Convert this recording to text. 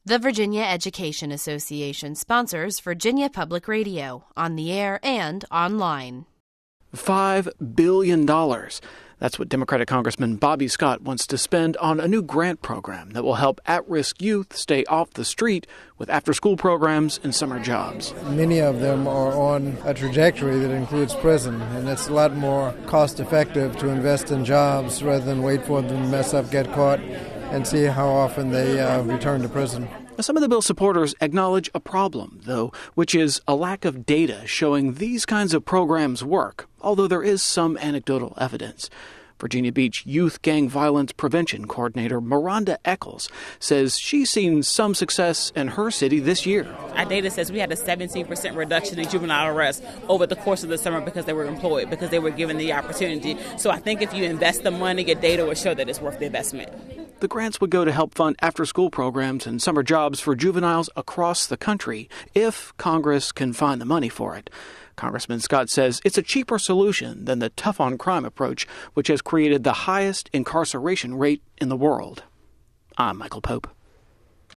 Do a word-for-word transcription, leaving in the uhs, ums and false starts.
The Virginia Education Association sponsors Virginia Public Radio, on the air and online. Five billion dollars. That's what Democratic Congressman Bobby Scott wants to spend on a new grant program that will help at-risk youth stay off the street with after-school programs and summer jobs. Many of them are on a trajectory that includes prison, and it's a lot more cost-effective to invest in jobs rather than wait for them to mess up, get caught, and see how often they uh, return to prison. Some of the bill's supporters acknowledge a problem, though, which is a lack of data showing these kinds of programs work, although there is some anecdotal evidence. Virginia Beach Youth Gang Violence Prevention Coordinator Miranda Eccles says she's seen some success in her city this year. Our data says we had a seventeen percent reduction in juvenile arrests over the course of the summer because they were employed, because they were given the opportunity. So I think if you invest the money, your data will show that it's worth the investment. The grants would go to help fund after-school programs and summer jobs for juveniles across the country, if Congress can find the money for it. Congressman Scott says it's a cheaper solution than the tough-on-crime approach, which has created the highest incarceration rate in the world. I'm Michael Pope.